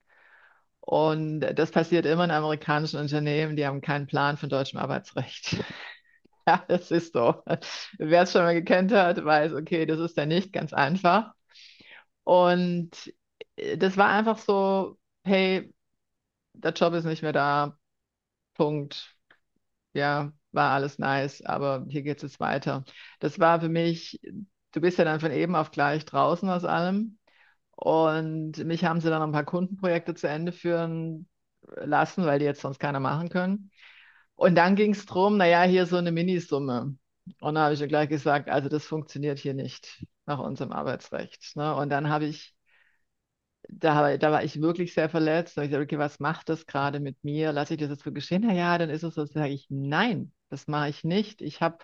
Und das passiert immer in amerikanischen Unternehmen, die haben keinen Plan von deutschem Arbeitsrecht. Ja, das ist so. Wer es schon mal gekannt hat, weiß, okay, das ist ja nicht ganz einfach. Und das war einfach so, hey, der Job ist nicht mehr da, Punkt. Ja, war alles nice, aber hier geht es jetzt weiter. Das war für mich, du bist ja dann von eben auf gleich draußen aus allem. Und mich haben sie dann noch ein paar Kundenprojekte zu Ende führen lassen, weil die jetzt sonst keiner machen können. Und dann ging es darum, naja, hier so eine Minisumme. Und dann habe ich mir gleich gesagt, also das funktioniert hier nicht nach unserem Arbeitsrecht. Ne? Und dann da war ich wirklich sehr verletzt. Da habe ich gesagt, okay, was macht das gerade mit mir? Lasse ich das jetzt so geschehen? Na ja, dann ist es so, sage ich, nein, das mache ich nicht.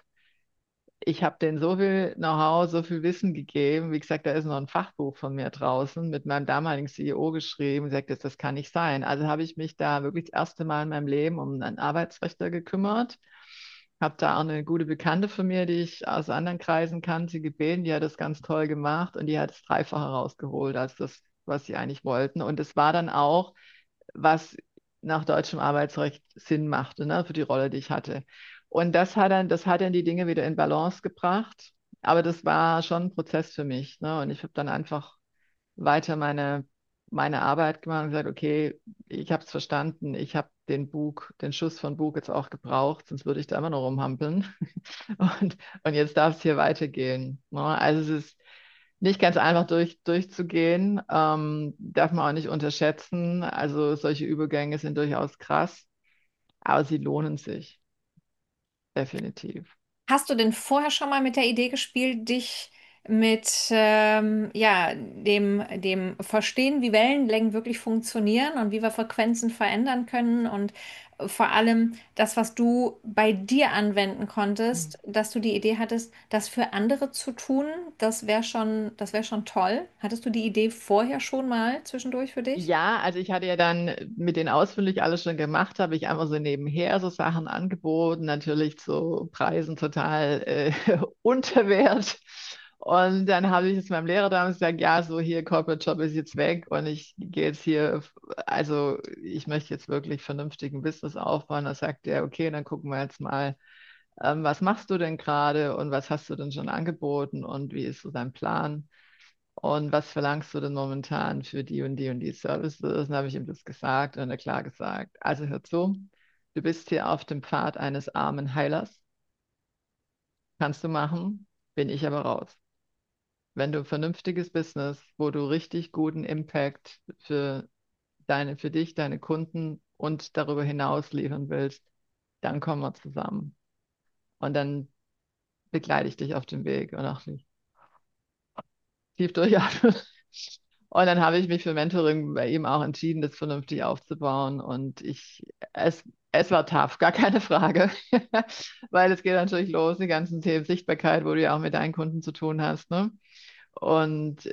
Ich hab denen so viel Know-how, so viel Wissen gegeben. Wie gesagt, da ist noch ein Fachbuch von mir draußen mit meinem damaligen CEO geschrieben. Sagt, das kann nicht sein. Also habe ich mich da wirklich das erste Mal in meinem Leben um einen Arbeitsrechtler gekümmert. Habe da auch eine gute Bekannte von mir, die ich aus anderen Kreisen kannte, gebeten. Die hat das ganz toll gemacht und die hat es Dreifache rausgeholt als das, was sie eigentlich wollten. Und es war dann auch, was nach deutschem Arbeitsrecht Sinn machte, ne, für die Rolle, die ich hatte. Und das hat dann die Dinge wieder in Balance gebracht. Aber das war schon ein Prozess für mich. Ne? Und ich habe dann einfach weiter meine Arbeit gemacht und gesagt, okay, ich habe es verstanden, ich habe den Schuss von Bug jetzt auch gebraucht, sonst würde ich da immer noch rumhampeln. Und jetzt darf es hier weitergehen. Ne? Also es ist nicht ganz einfach durchzugehen, darf man auch nicht unterschätzen. Also solche Übergänge sind durchaus krass, aber sie lohnen sich definitiv. Hast du denn vorher schon mal mit der Idee gespielt, dich mit ja, dem Verstehen, wie Wellenlängen wirklich funktionieren und wie wir Frequenzen verändern können und vor allem das, was du bei dir anwenden konntest, dass du die Idee hattest, das für andere zu tun, das wäre schon toll. Hattest du die Idee vorher schon mal zwischendurch für dich? Ja, also ich hatte ja dann mit den ausführlich alles schon gemacht, habe ich einfach so nebenher so Sachen angeboten, natürlich zu Preisen total unter Wert. Und dann habe ich es meinem Lehrer damals gesagt, ja, so hier, Corporate Job ist jetzt weg und ich gehe jetzt hier, also ich möchte jetzt wirklich vernünftigen Business aufbauen. Da sagt er, okay, dann gucken wir jetzt mal, was machst du denn gerade und was hast du denn schon angeboten und wie ist so dein Plan? Und was verlangst du denn momentan für die und die und die Services? Dann habe ich ihm das gesagt und er klar gesagt, also hör zu, du bist hier auf dem Pfad eines armen Heilers, kannst du machen, bin ich aber raus. Wenn du ein vernünftiges Business, wo du richtig guten Impact für dich, deine Kunden und darüber hinaus liefern willst, dann kommen wir zusammen. Und dann begleite ich dich auf dem Weg und auch nicht tief durchatmen. Und dann habe ich mich für Mentoring bei ihm auch entschieden, das vernünftig aufzubauen. Es war tough, gar keine Frage. Weil es geht natürlich los, die ganzen Themen Sichtbarkeit, wo du ja auch mit deinen Kunden zu tun hast, ne? Und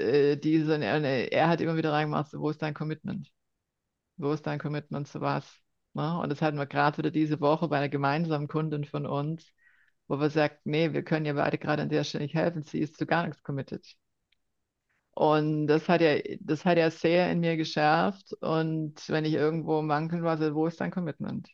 er hat immer wieder reingemacht, so, wo ist dein Commitment? Wo ist dein Commitment zu was? Ne? Und das hatten wir gerade wieder diese Woche bei einer gemeinsamen Kundin von uns, wo wir sagt, nee, wir können ihr beide gerade an der Stelle nicht helfen. Sie ist zu gar nichts committed. Und das hat ja sehr in mir geschärft. Und wenn ich irgendwo im Wankeln war, so, wo ist dein Commitment?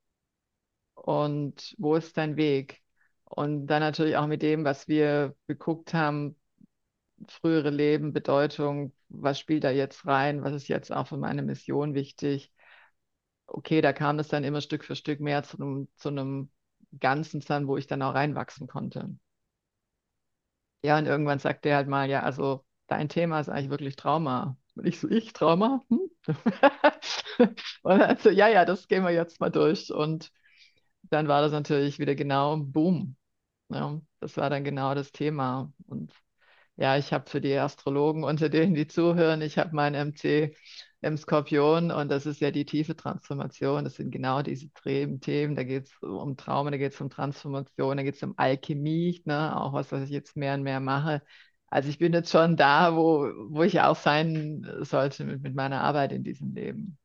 Und wo ist dein Weg? Und dann natürlich auch mit dem, was wir geguckt haben, frühere Leben, Bedeutung, was spielt da jetzt rein, was ist jetzt auch für meine Mission wichtig. Okay, da kam das dann immer Stück für Stück mehr zu einem Ganzen dann, wo ich dann auch reinwachsen konnte. Ja, und irgendwann sagte er halt mal, ja, also dein Thema ist eigentlich wirklich Trauma. Und ich so, ich Trauma? Hm? Und dann so, ja, ja, das gehen wir jetzt mal durch. Und dann war das natürlich wieder genau Boom. Ja, das war dann genau das Thema. Und ja, ich habe für die Astrologen unter denen, die zuhören, ich habe mein MC im Skorpion und das ist ja die tiefe Transformation. Das sind genau diese Themen. Da geht es um Trauma, da geht es um Transformation, da geht es um Alchemie, ne? Auch was ich jetzt mehr und mehr mache. Also ich bin jetzt schon da, wo ich auch sein sollte mit meiner Arbeit in diesem Leben.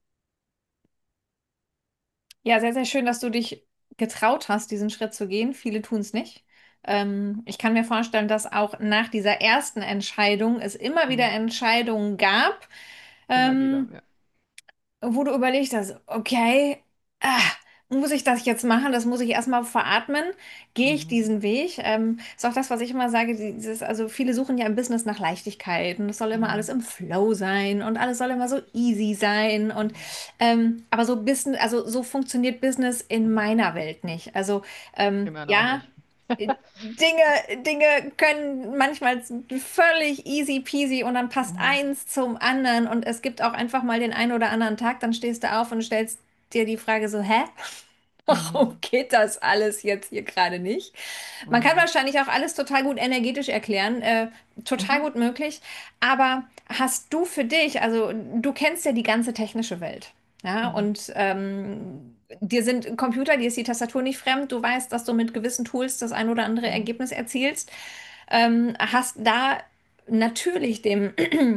Ja, sehr, sehr schön, dass du dich getraut hast, diesen Schritt zu gehen. Viele tun es nicht. Ich kann mir vorstellen, dass auch nach dieser ersten Entscheidung es immer wieder Mhm. Entscheidungen gab, Immer wieder, ähm, ja. wo du überlegt hast, okay, ah, muss ich das jetzt machen? Das muss ich erstmal veratmen. Gehe ich Mhm. diesen Weg? Ist auch das, was ich immer sage, also viele suchen ja im Business nach Leichtigkeit und es soll immer alles Mhm. im Flow sein und alles soll immer so easy sein und Mhm. aber so Business, also so funktioniert Business in meiner Welt nicht. Also Immer noch ja. nicht. Dinge können manchmal völlig easy peasy und dann passt Mhm. eins zum anderen und es gibt auch einfach mal den einen oder anderen Tag, dann stehst du auf und stellst dir die Frage so, hä? Warum Mhm. geht das alles jetzt hier gerade nicht? Man kann Mhm. wahrscheinlich auch alles total gut energetisch erklären, total Mhm. gut möglich, aber hast du für dich, also du kennst ja die ganze technische Welt, ja, Mhm. und dir sind Computer, dir ist die Tastatur nicht fremd, du weißt, dass du mit gewissen Tools das ein oder andere Mhm. Ergebnis erzielst, hast da natürlich dem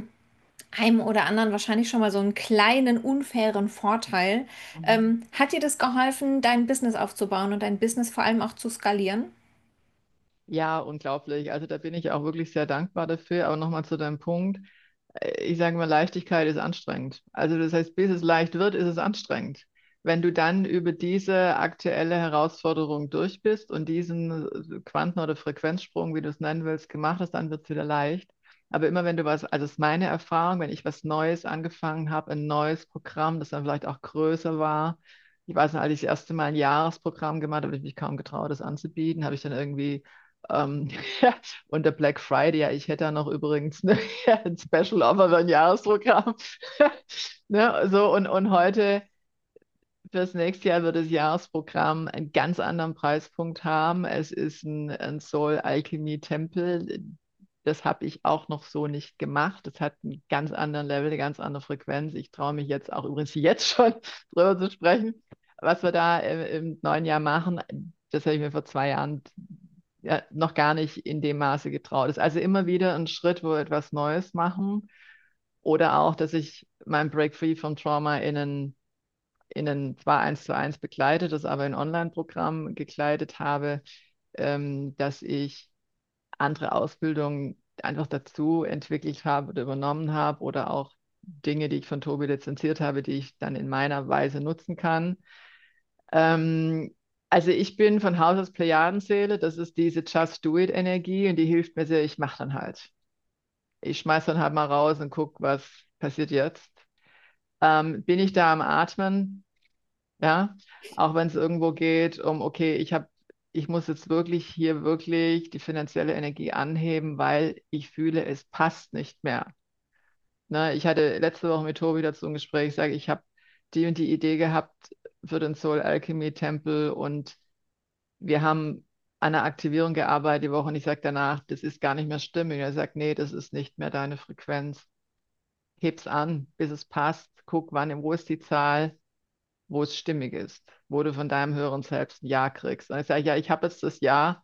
einem oder anderen wahrscheinlich schon mal so einen kleinen unfairen Vorteil. Mhm. Hat dir das geholfen, dein Business aufzubauen und dein Business vor allem auch zu skalieren? Ja, unglaublich. Also da bin ich auch wirklich sehr dankbar dafür. Aber nochmal zu deinem Punkt. Ich sage mal, Leichtigkeit ist anstrengend. Also das heißt, bis es leicht wird, ist es anstrengend. Wenn du dann über diese aktuelle Herausforderung durch bist und diesen Quanten- oder Frequenzsprung, wie du es nennen willst, gemacht hast, dann wird es wieder leicht. Aber immer wenn du was, also es ist meine Erfahrung, wenn ich was Neues angefangen habe, ein neues Programm, das dann vielleicht auch größer war. Ich weiß noch, als ich das erste Mal ein Jahresprogramm gemacht habe, habe ich mich kaum getraut, das anzubieten, habe ich dann irgendwie ja, und der Black Friday, ja, ich hätte da noch übrigens ne, ein Special Offer für ein Jahresprogramm. Ne, so, und heute fürs nächste Jahr wird das Jahresprogramm einen ganz anderen Preispunkt haben. Es ist ein Soul Alchemy Tempel. Das habe ich auch noch so nicht gemacht. Das hat einen ganz anderen Level, eine ganz andere Frequenz. Ich traue mich jetzt auch übrigens jetzt schon drüber zu sprechen, was wir da im neuen Jahr machen. Das habe ich mir vor 2 Jahren ja, noch gar nicht in dem Maße getraut. Es ist also immer wieder ein Schritt, wo wir etwas Neues machen. Oder auch, dass ich mein Break Free from Trauma in ein zwar 1:1 begleitetes, aber in Online-Programm gekleidet habe, dass ich andere Ausbildungen einfach dazu entwickelt habe oder übernommen habe oder auch Dinge, die ich von Tobi lizenziert habe, die ich dann in meiner Weise nutzen kann. Ähm, also ich bin von Haus aus Plejadenseele, das ist diese Just Do It Energie und die hilft mir sehr, ich mache dann halt. Ich schmeiß dann halt mal raus und gucke, was passiert jetzt. Bin ich da am Atmen? Ja, auch wenn es irgendwo geht, okay, ich muss jetzt wirklich hier wirklich die finanzielle Energie anheben, weil ich fühle, es passt nicht mehr. Ne, ich hatte letzte Woche mit Tobi dazu ein Gespräch, ich sage, ich habe die und die Idee gehabt für den Soul Alchemy Tempel und wir haben an einer Aktivierung gearbeitet die Woche und ich sage danach, das ist gar nicht mehr stimmig. Er sagt, nee, das ist nicht mehr deine Frequenz. Heb's an, bis es passt. Guck, wo ist die Zahl, wo es stimmig ist, wo du von deinem höheren Selbst ein Ja kriegst. Und ich sage, ja, ich habe jetzt das Ja,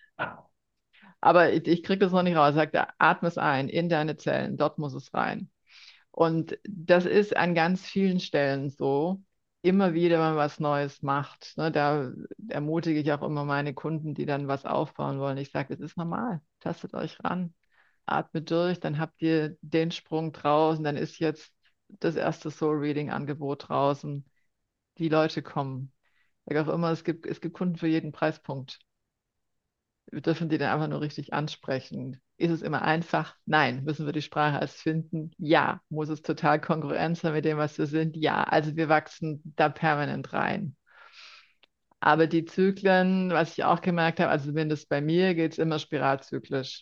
aber ich kriege das noch nicht raus. Er sagt, atme es ein in deine Zellen, dort muss es rein. Und das ist an ganz vielen Stellen so. Immer wieder, wenn man was Neues macht, ne, da ermutige ich auch immer meine Kunden, die dann was aufbauen wollen. Ich sage, es ist normal, tastet euch ran. atmet durch, dann habt ihr den Sprung draußen, dann ist jetzt das erste Soul-Reading-Angebot draußen. Die Leute kommen. Ich sage auch immer, es gibt Kunden für jeden Preispunkt. Wir dürfen die dann einfach nur richtig ansprechen. Ist es immer einfach? Nein. Müssen wir die Sprache als finden? Ja. Muss es total kongruent sein mit dem, was wir sind? Ja. Also wir wachsen da permanent rein. Aber die Zyklen, was ich auch gemerkt habe, also zumindest bei mir, geht es immer spiralzyklisch.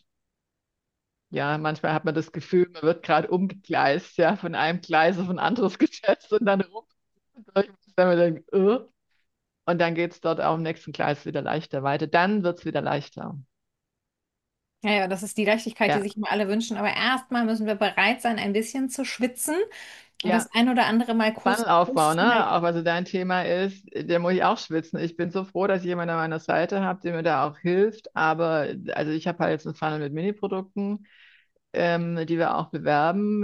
Ja, manchmal hat man das Gefühl, man wird gerade umgegleist, ja, von einem Gleis auf ein anderes gesetzt und dann rum. Dann man denkt, und dann geht es dort auch im nächsten Gleis wieder leichter weiter. Dann wird es wieder leichter. Ja, ja, das ist die Leichtigkeit, die Ja, sich immer alle wünschen. Aber erstmal müssen wir bereit sein, ein bisschen zu schwitzen und das ja. ein oder andere Mal Funnelaufbau, kurz zu ne? halten. Auch also dein Thema ist, der muss ich auch schwitzen. Ich bin so froh, dass ich jemanden an meiner Seite habe, der mir da auch hilft. Aber also ich habe halt jetzt einen Funnel mit Mini-Produkten, die wir auch bewerben.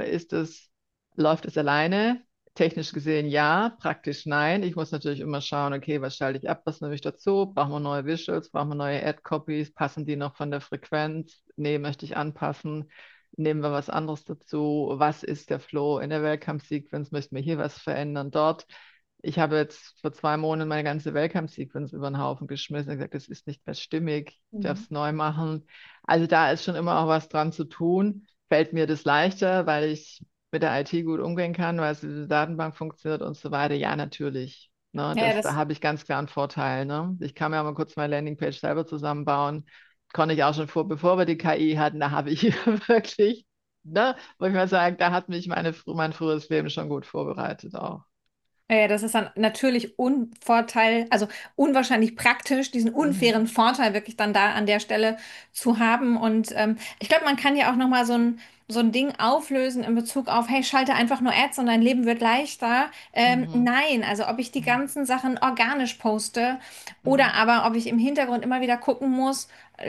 Läuft es alleine? Technisch gesehen ja, praktisch nein. Ich muss natürlich immer schauen, okay, was schalte ich ab, was nehme ich dazu? Brauchen wir neue Visuals, brauchen wir neue Ad-Copies? Passen die noch von der Frequenz? Nee, möchte ich anpassen. Nehmen wir was anderes dazu? Was ist der Flow in der Welcome-Sequence? Möchten wir hier was verändern? Dort? Ich habe jetzt vor 2 Monaten meine ganze Welcome-Sequence über den Haufen geschmissen und gesagt, das ist nicht mehr stimmig, ich darf Mhm. es neu machen. Also da ist schon immer auch was dran zu tun. Fällt mir das leichter, weil ich mit der IT gut umgehen kann, weil die Datenbank funktioniert und so weiter? Ja, natürlich. Ne, Ja, da das, habe ich ganz klar einen Vorteil. Ne? Ich kann mir aber kurz meine Landingpage selber zusammenbauen. Konnte ich auch schon bevor wir die KI hatten, da habe ich wirklich, ne, wo ich mal sagen, da hat mich mein früheres Leben schon gut vorbereitet auch. ja, das ist dann natürlich Unvorteil, also unwahrscheinlich praktisch, diesen Mhm. unfairen Vorteil wirklich dann da an der Stelle zu haben. Und ich glaube, man kann ja auch nochmal so ein Ding auflösen in Bezug auf, hey, schalte einfach nur Ads und dein Leben wird leichter. Mhm. Nein, also ob ich die Mhm. ganzen Sachen organisch poste oder Mhm. aber ob ich im Hintergrund immer wieder gucken muss,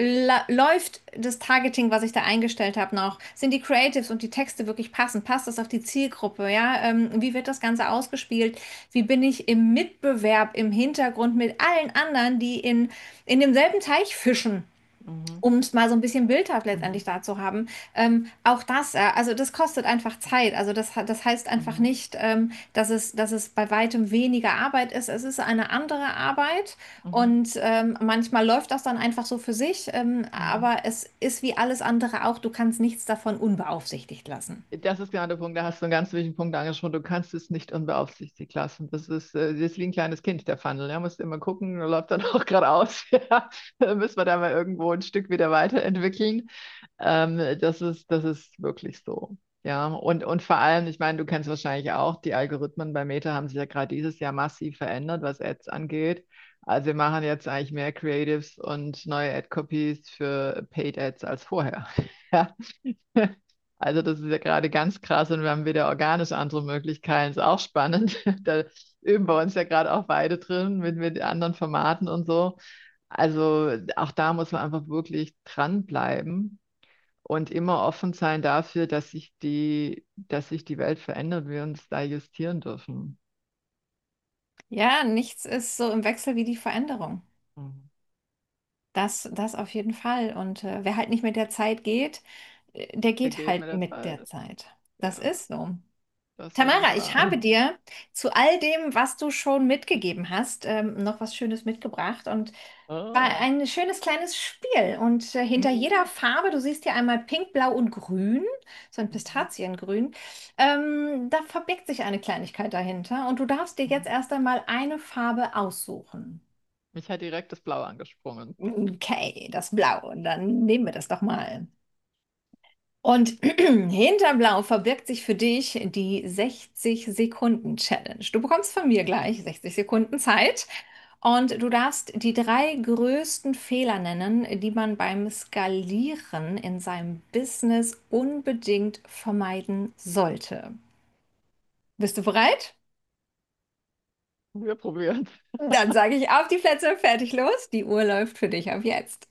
läuft das Targeting, was ich da eingestellt habe, noch? Sind die Creatives und die Texte wirklich passend? Passt das auf die Zielgruppe? Ja, wie wird das Ganze ausgespielt? Wie bin ich im Mitbewerb im Hintergrund mit allen anderen, die in demselben Teich fischen? Mhm. Um es mal so ein bisschen bildhaft letztendlich Mhm. da zu haben. Auch das, also das kostet einfach Zeit. Also das heißt einfach Mhm. nicht, dass es bei weitem weniger Arbeit ist. Es ist eine andere Arbeit Mhm. und manchmal läuft das dann einfach so für sich. Mhm. Aber es ist wie alles andere auch, du kannst nichts davon unbeaufsichtigt lassen. Das ist genau der Punkt, da hast du einen ganz wichtigen Punkt angesprochen. Du kannst es nicht unbeaufsichtigt lassen. Das ist wie ein kleines Kind, der Funnel. Ja, musst immer gucken, läuft dann auch geradeaus. Ja, da müssen wir da mal irgendwo ein Stück wieder weiterentwickeln. Das ist wirklich so. Ja, und vor allem, ich meine, du kennst wahrscheinlich auch, die Algorithmen bei Meta haben sich ja gerade dieses Jahr massiv verändert, was Ads angeht. Also wir machen jetzt eigentlich mehr Creatives und neue Ad-Copies für Paid Ads als vorher. Ja. Also das ist ja gerade ganz krass und wir haben wieder organisch andere Möglichkeiten. Ist auch spannend. Da üben wir uns ja gerade auch beide drin mit anderen Formaten und so. Also auch da muss man einfach wirklich dranbleiben und immer offen sein dafür, dass sich die Welt verändert und wir uns da justieren dürfen. Ja, nichts ist so im Wechsel wie die Veränderung. Mhm. Das auf jeden Fall. Und wer halt nicht mit der Zeit geht, der Der geht geht mit halt der mit der Zeit. Zeit. Das Ja, ist so. das würde ich Tamara, ich habe sagen. dir zu all dem, was du schon mitgegeben hast, noch was Schönes mitgebracht und war Oh. ein schönes kleines Spiel. Und hinter jeder Mhm. Farbe, du siehst hier einmal Pink, Blau und Grün, so ein Mhm. Pistaziengrün, da verbirgt sich eine Kleinigkeit dahinter und du darfst dir jetzt Mhm. erst einmal eine Farbe aussuchen. Mich hat direkt das Blau angesprungen. Okay, das Blau. Dann nehmen wir das doch mal. Und hinter Blau verbirgt sich für dich die 60-Sekunden-Challenge. Du bekommst von mir gleich 60 Sekunden Zeit und du darfst die drei größten Fehler nennen, die man beim Skalieren in seinem Business unbedingt vermeiden sollte. Bist du bereit? Wir probieren. Dann sage ich auf die Plätze, fertig, los. Die Uhr läuft für dich ab jetzt.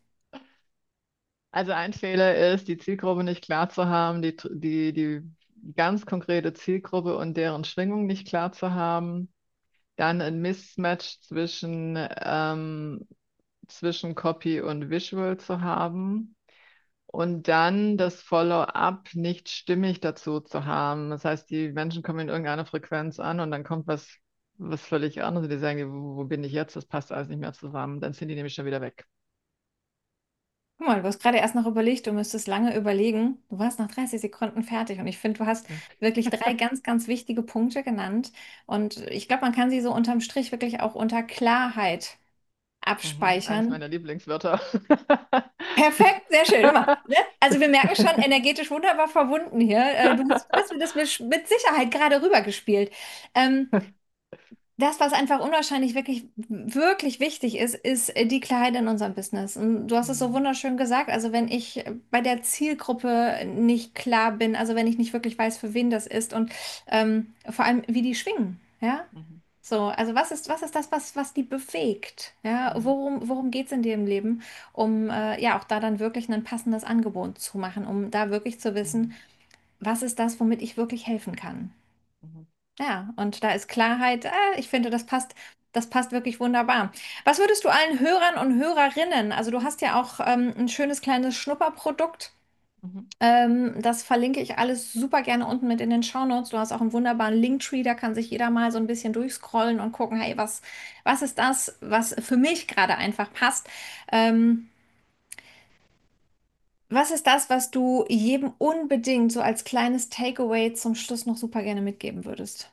Also ein Fehler ist, die Zielgruppe nicht klar zu haben, die ganz konkrete Zielgruppe und deren Schwingung nicht klar zu haben. Dann ein Mismatch zwischen Copy und Visual zu haben. Und dann das Follow-up nicht stimmig dazu zu haben. Das heißt, die Menschen kommen in irgendeiner Frequenz an und dann kommt was völlig anderes. Die sagen, wo bin ich jetzt? Das passt alles nicht mehr zusammen. Dann sind die nämlich schon wieder weg. Guck mal, du hast gerade erst noch überlegt, du müsstest lange überlegen. Du warst nach 30 Sekunden fertig und ich finde, du hast Ja. wirklich 3 ganz, ganz wichtige Punkte genannt. Und ich glaube, man kann sie so unterm Strich wirklich auch unter Klarheit Eins abspeichern. meiner Lieblingswörter. Perfekt, sehr schön. Immer, ne? Also wir merken schon, energetisch wunderbar verbunden hier. Du hast mir das mit Sicherheit gerade rübergespielt. Ähm, Das, was einfach unwahrscheinlich wirklich, wirklich wichtig ist, ist die Klarheit in unserem Business. Und du hast es so Mhm. wunderschön gesagt. Also wenn ich bei der Zielgruppe nicht klar bin, also wenn ich nicht wirklich weiß, für wen das ist und vor allem, wie die schwingen, ja? Mhm. So, also was ist das, was die bewegt? Ja, Mhm. worum geht es in dir im Leben, um ja auch da dann wirklich ein passendes Angebot zu machen, um da wirklich zu wissen, Mhm. was ist das, womit ich wirklich helfen kann. Mhm. Ja, und da ist Klarheit, ich finde, das passt wirklich wunderbar. Was würdest du allen Hörern und Hörerinnen, also du hast ja auch ein schönes kleines Schnupperprodukt, Mhm. das verlinke ich alles super gerne unten mit in den Shownotes. Du hast auch einen wunderbaren Linktree, da kann sich jeder mal so ein bisschen durchscrollen und gucken, hey, was ist das, was für mich gerade einfach passt? Ähm, Was ist das, was du jedem unbedingt so als kleines Takeaway zum Schluss noch super gerne mitgeben würdest?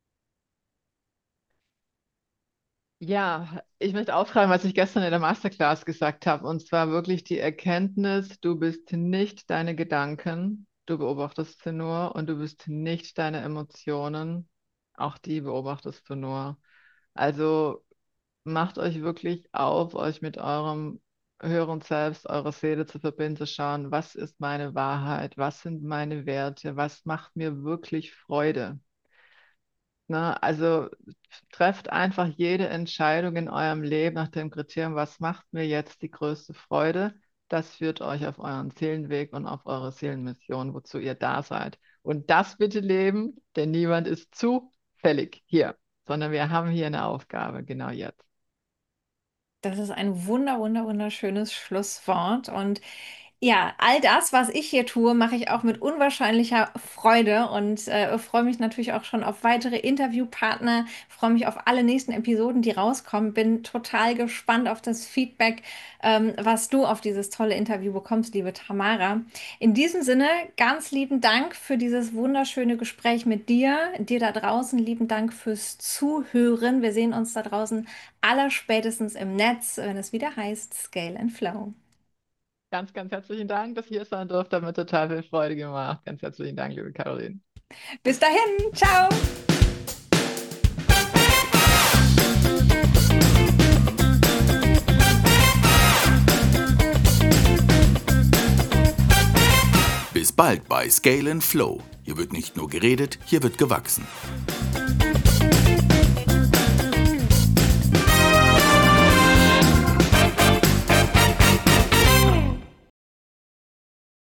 Ja, ich möchte aufschreiben, was ich gestern in der Masterclass gesagt habe, und zwar wirklich die Erkenntnis, du bist nicht deine Gedanken, du beobachtest sie nur, und du bist nicht deine Emotionen, auch die beobachtest du nur. Also macht euch wirklich auf, euch mit eurem höheren Selbst, eurer Seele zu verbinden, zu schauen, was ist meine Wahrheit, was sind meine Werte, was macht mir wirklich Freude. Ne? Also trefft einfach jede Entscheidung in eurem Leben nach dem Kriterium, was macht mir jetzt die größte Freude? Das führt euch auf euren Seelenweg und auf eure Seelenmission, wozu ihr da seid. Und das bitte leben, denn niemand ist zufällig hier, sondern wir haben hier eine Aufgabe, genau jetzt. Das ist ein wunderschönes Schlusswort. Und ja, all das, was ich hier tue, mache ich auch mit unwahrscheinlicher Freude und freue mich natürlich auch schon auf weitere Interviewpartner, freue mich auf alle nächsten Episoden, die rauskommen, bin total gespannt auf das Feedback, was du auf dieses tolle Interview bekommst, liebe Tamara. In diesem Sinne, ganz lieben Dank für dieses wunderschöne Gespräch mit dir, dir da draußen, lieben Dank fürs Zuhören. Wir sehen uns da draußen allerspätestens im Netz, wenn es wieder heißt Scale and Flow. Ganz, ganz herzlichen Dank, dass ich hier sein durfte. Hat mir total viel Freude gemacht. Ganz herzlichen Dank, liebe Caroline. Bis dahin, ciao! Bis bald bei Scale and Flow. Hier wird nicht nur geredet, hier wird gewachsen.